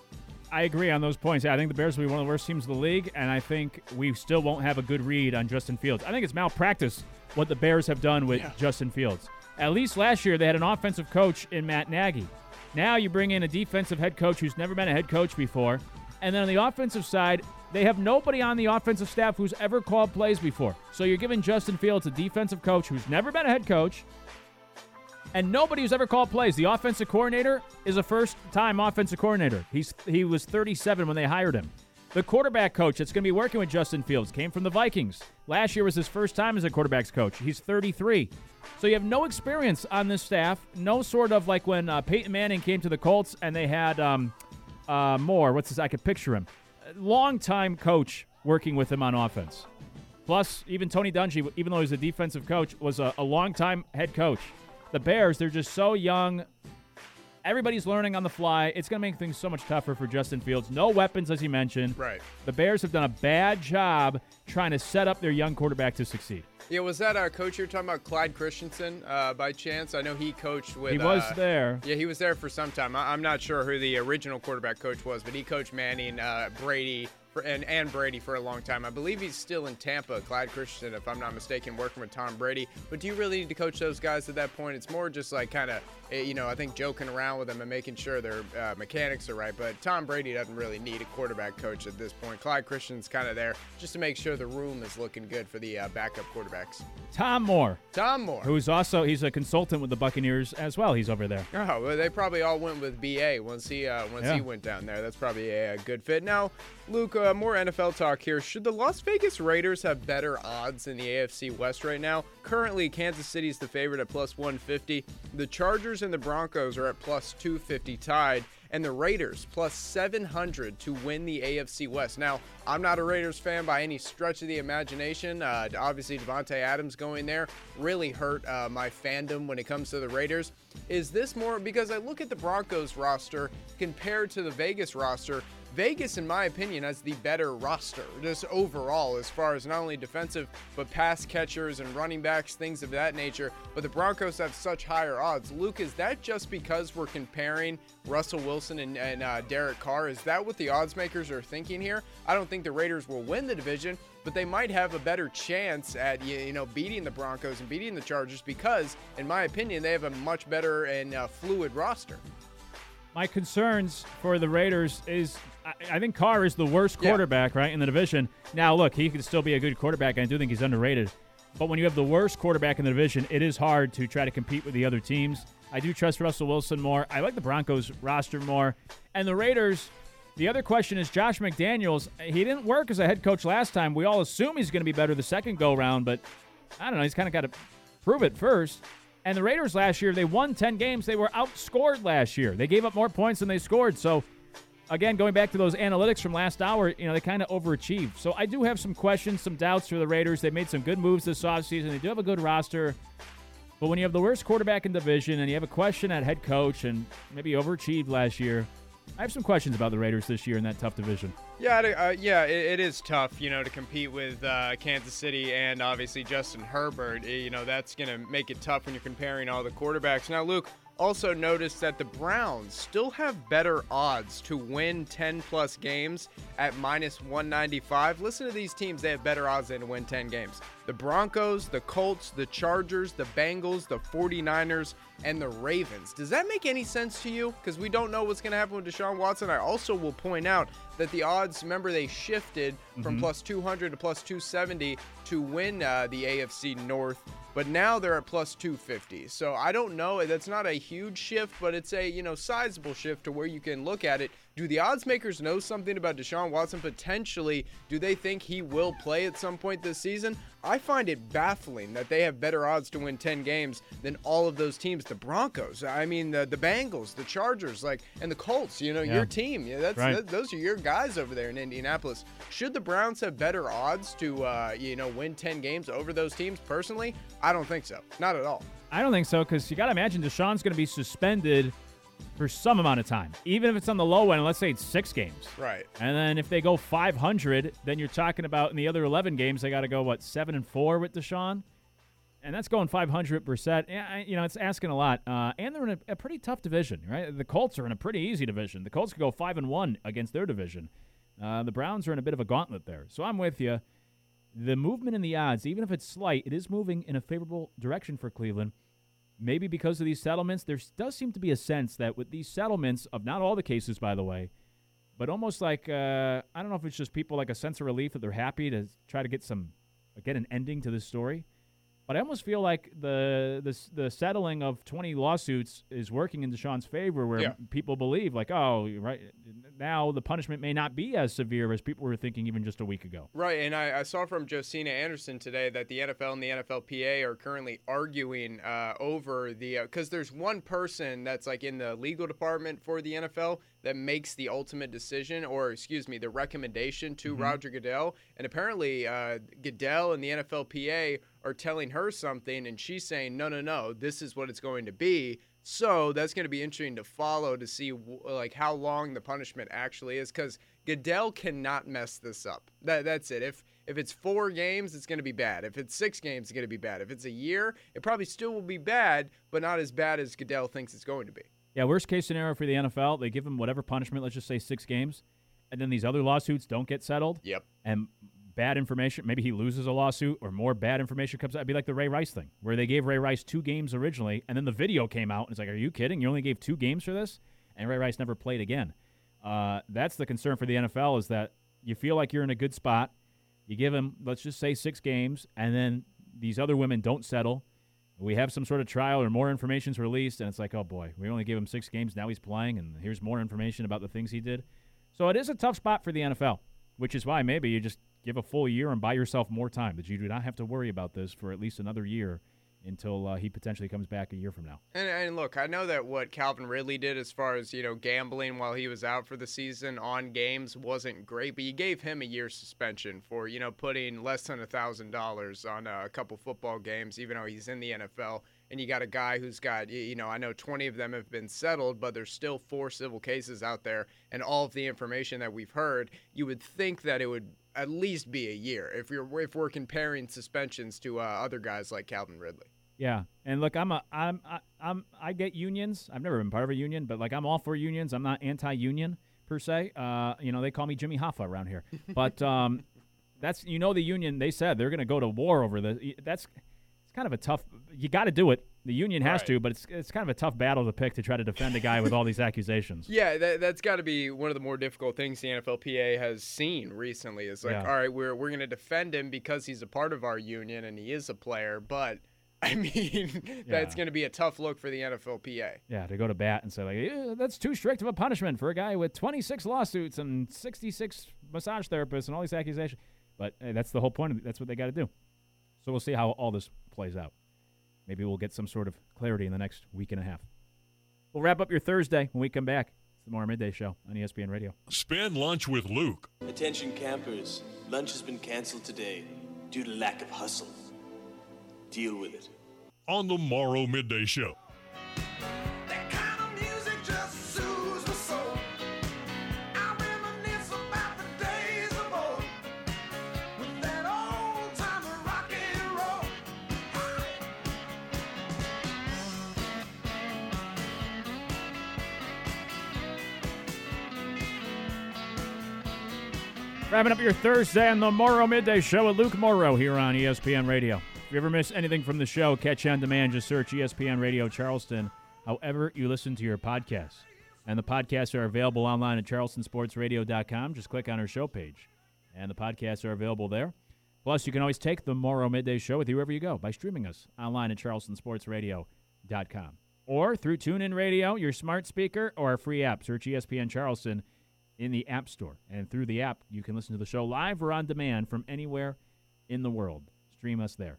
I agree on those points. I think the Bears will be one of the worst teams in the league, and I think we still won't have a good read on Justin Fields. I think it's malpractice what the Bears have done with yeah. Justin Fields. At least last year, they had an offensive coach in Matt Nagy. Now you bring in a defensive head coach who's never been a head coach before. And then on the offensive side, they have nobody on the offensive staff who's ever called plays before. So you're giving Justin Fields a defensive coach who's never been a head coach, and nobody who's ever called plays. The offensive coordinator is a first-time offensive coordinator. He's He was thirty-seven when they hired him. The quarterback coach that's going to be working with Justin Fields came from the Vikings. Last year was his first time as a quarterback's coach. He's thirty-three. So you have no experience on this staff, no sort of like when uh, Peyton Manning came to the Colts and they had um, uh, Moore. What's this? I could picture him. Long-time coach working with him on offense. Plus, even Tony Dungy, even though he's a defensive coach, was a, a long-time head coach. The Bears, they're just so young. Everybody's learning on the fly. It's going to make things so much tougher for Justin Fields. No weapons, as you mentioned. Right. The Bears have done a bad job trying to set up their young quarterback to succeed. Yeah, was that our coach you're talking about, Clyde Christensen, uh, by chance? I know he coached with... He was uh, there. Yeah, he was there for some time. I- I'm not sure who the original quarterback coach was, but he coached Manning, uh, Brady, for, and, and Brady for a long time. I believe he's still in Tampa, Clyde Christensen, if I'm not mistaken, working with Tom Brady. But do you really need to coach those guys at that point? It's more just like kind of, you know, I think joking around with them and making sure their uh, mechanics are right. But Tom Brady doesn't really need a quarterback coach at this point. Clyde Christensen's kind of there just to make sure the room is looking good for the uh, backup quarterbacks. Tom Moore. Tom Moore. Who's also, he's a consultant with the Buccaneers as well. He's over there. Oh, well, they probably all went with B A once he uh, once Yeah. he went down there. That's probably a, a good fit. Now, Luke, uh, more N F L talk here. Should the Las Vegas Raiders have better odds in the A F C West right now? Currently, Kansas City is the favorite at plus one fifty. The Chargers and the Broncos are at plus two fifty tied. And the Raiders plus seven hundred to win the A F C West. Now, I'm not a Raiders fan by any stretch of the imagination. Uh, obviously, Devontae Adams going there really hurt uh, my fandom when it comes to the Raiders. Is this more because I look at the Broncos roster compared to the Vegas roster? Vegas, in my opinion, has the better roster, just overall, as far as not only defensive, but pass catchers and running backs, things of that nature. But the Broncos have such higher odds. Luke, is that just because we're comparing Russell Wilson and, and uh, Derek Carr? Is that what the odds makers are thinking here? I don't think the Raiders will win the division, but they might have a better chance at, you know, beating the Broncos and beating the Chargers because, in my opinion, they have a much better and uh, fluid roster. My concerns for the Raiders is I, I think Carr is the worst quarterback, yeah. right, in the division. Now, look, he could still be a good quarterback, and I do think he's underrated. But when you have the worst quarterback in the division, it is hard to try to compete with the other teams. I do trust Russell Wilson more. I like the Broncos roster more. And the Raiders, The other question is Josh McDaniels. He didn't work as a head coach last time. We all assume he's going to be better the second go-round, but I don't know. He's kind of got to prove it first. And the Raiders last year, they won ten games. They were outscored last year. They gave up more points than they scored. So, again, going back to those analytics from last hour, you know, they kind of overachieved. So I do have some questions, some doubts for the Raiders. They made some good moves this offseason. They do have a good roster. But when you have the worst quarterback in division and you have a question at head coach and maybe overachieved last year, I have some questions about the Raiders this year in that tough division. Yeah, uh, yeah, it, it is tough, you know, to compete with uh, Kansas City and obviously Justin Herbert. You know, that's going to make it tough when you're comparing all the quarterbacks. Now, Luke, also notice that the Browns still have better odds to win ten-plus games at minus one ninety-five. Listen to these teams. They have better odds than to win ten games. The Broncos, the Colts, the Chargers, the Bengals, the forty-niners, and the Ravens. Does that make any sense to you? Because we don't know what's going to happen with Deshaun Watson. I also will point out that the odds, remember, they shifted from mm-hmm. plus two hundred to plus two seventy to win uh, the A F C North. But now they're at plus two fifty. So I don't know. That's not a huge shift, but it's a, you know, sizable shift to where you can look at it. Do the odds makers know something about Deshaun Watson potentially? Do they think he will play at some point this season? I find it baffling that they have better odds to win ten games than all of those teams. The Broncos, I mean, the, the Bengals, the Chargers, like, and the Colts, you know, yeah. your team. Yeah, that's right. that, those are your guys over there in Indianapolis. Should the Browns have better odds to, uh, you know, win ten games over those teams? Personally, I don't think so. Not at all. I don't think so, because you got to imagine Deshaun's going to be suspended for some amount of time, even if it's on the low end. Let's say it's six games, right? And then if they go five hundred, then you're talking about in the other eleven games they got to go what seven and four with Deshaun, and that's going five hundred percent. Yeah, you know, it's asking a lot. Uh, and they're in a, a pretty tough division, right? The Colts are in a pretty easy division. The Colts could go five and one against their division. Uh, the Browns are in a bit of a gauntlet there. So I'm with you. The movement in the odds, even if it's slight, it is moving in a favorable direction for Cleveland. Maybe because of these settlements, there does seem to be a sense that with these settlements, of not all the cases, by the way, but almost like, uh, I don't know if it's just people like a sense of relief that they're happy to try to get some, get an ending to this story. But I almost feel like the the, the settling of twenty lawsuits is working in Deshaun's favor, where yeah. people believe, like, oh, right now the punishment may not be as severe as people were thinking even just a week ago. Right, and I, I saw from Josina Anderson today that the N F L and the N F L P A are currently arguing uh, over the – because uh, there's one person that's, like, in the legal department for the N F L that makes the ultimate decision, or, excuse me, the recommendation to mm-hmm. Roger Goodell. And apparently uh, Goodell and the N F L P A are telling her something, and she's saying, no, no, no, this is what it's going to be. So that's going to be interesting to follow to see like how long the punishment actually is, because Goodell cannot mess this up. That That's it. If if it's four games, it's going to be bad. If it's six games, it's going to be bad. If it's a year, it probably still will be bad, but not as bad as Goodell thinks it's going to be. Yeah, worst case scenario for the N F L, they give him whatever punishment, let's just say six games, and then these other lawsuits don't get settled. Yep. And bad information, maybe he loses a lawsuit or more bad information comes out. It'd be like the Ray Rice thing, where they gave Ray Rice two games originally, and then the video came out, and it's like, are you kidding? You only gave two games for this? And Ray Rice never played again. Uh, that's the concern for the N F L, is that you feel like you're in a good spot. You give him, let's just say, six games, and then these other women don't settle. We have some sort of trial or more information's released, and it's like, oh, boy, we only gave him six games. Now he's playing, and here's more information about the things he did. So it is a tough spot for the N F L, which is why maybe you just give a full year and buy yourself more time, that you do not have to worry about this for at least another year until uh, he potentially comes back a year from now. And, and look, I know that what Calvin Ridley did as far as, you know, gambling while he was out for the season on games wasn't great, but you gave him a year's suspension for, you know, putting less than one thousand dollars on a couple football games, even though he's in the N F L. And you got a guy who's got, you know, I know twenty of them have been settled, but there's still four civil cases out there. And all of the information that we've heard, you would think that it would at least be a year if you're if we're comparing suspensions to uh, other guys like Calvin Ridley. Yeah, and look, I'm a I'm I, I'm I get unions. I've never been part of a union, but like I'm all for unions. I'm not anti-union per se. Uh, you know, they call me Jimmy Hoffa around here, but um, that's you know the union. They said they're going to go to war over this. That's it's kind of a tough. You got to do it. The union has right. to, but it's it's kind of a tough battle to pick to try to defend a guy with all these accusations. Yeah, that, that's got to be one of the more difficult things the N F L P A has seen recently. Is like, yeah. all right, we're we're going to defend him because he's a part of our union and he is a player, but I mean, that's going to be a tough look for the N F L P A. Yeah, to go to bat and say, like, yeah, that's too strict of a punishment for a guy with twenty-six lawsuits and sixty-six massage therapists and all these accusations. But hey, that's the whole point of it. That's what they got to do. So we'll see how all this plays out. Maybe we'll get some sort of clarity in the next week and a half. We'll wrap up your Thursday when we come back. It's the Tomorrow Midday Show on E S P N Radio. Spend lunch with Luke. Attention campers, lunch has been canceled today due to lack of hustle. Deal with it. On the Morrow Midday Show. Wrapping up your Thursday on the Morrow Midday Show with Luke Morrow here on E S P N Radio. If you ever miss anything from the show, catch on demand. Just search E S P N Radio Charleston, however you listen to your podcasts. And the podcasts are available online at charleston sports radio dot com. Just click on our show page, and the podcasts are available there. Plus, you can always take the Morrow Midday Show with you wherever you go by streaming us online at charleston sports radio dot com. Or through TuneIn Radio, your smart speaker, or our free app. Search E S P N Charleston in the App Store. And through the app, you can listen to the show live or on demand from anywhere in the world. Stream us there.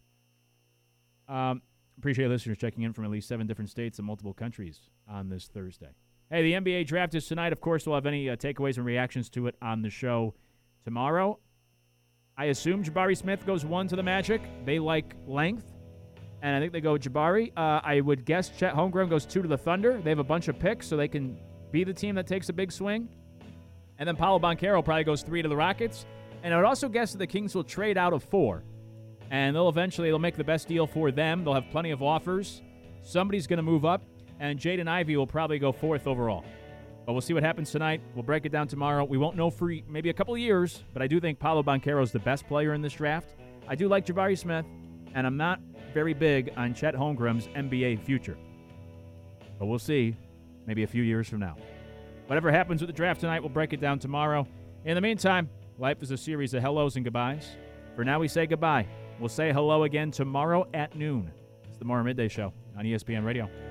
Um, appreciate listeners checking in from at least seven different states and multiple countries on this Thursday. Hey, the N B A draft is tonight. Of course, we'll have any uh, takeaways and reactions to it on the show tomorrow. I assume Jabari Smith goes one to the Magic. They like length, and I think they go Jabari. Uh, I would guess Chet Holmgren goes two to the Thunder. They have a bunch of picks, so they can be the team that takes a big swing. And then Paolo Banchero probably goes three to the Rockets. And I would also guess that the Kings will trade out of four. And they'll eventually they'll make the best deal for them. They'll have plenty of offers. Somebody's going to move up. And Jaden Ivey will probably go fourth overall. But we'll see what happens tonight. We'll break it down tomorrow. We won't know for maybe a couple of years. But I do think Paolo Banchero is the best player in this draft. I do like Jabari Smith. And I'm not very big on Chet Holmgren's N B A future. But we'll see maybe a few years from now. Whatever happens with the draft tonight, we'll break it down tomorrow. In the meantime, life is a series of hellos and goodbyes. For now, we say goodbye. We'll say hello again tomorrow at noon. It's the Morrow Midday Show on E S P N Radio.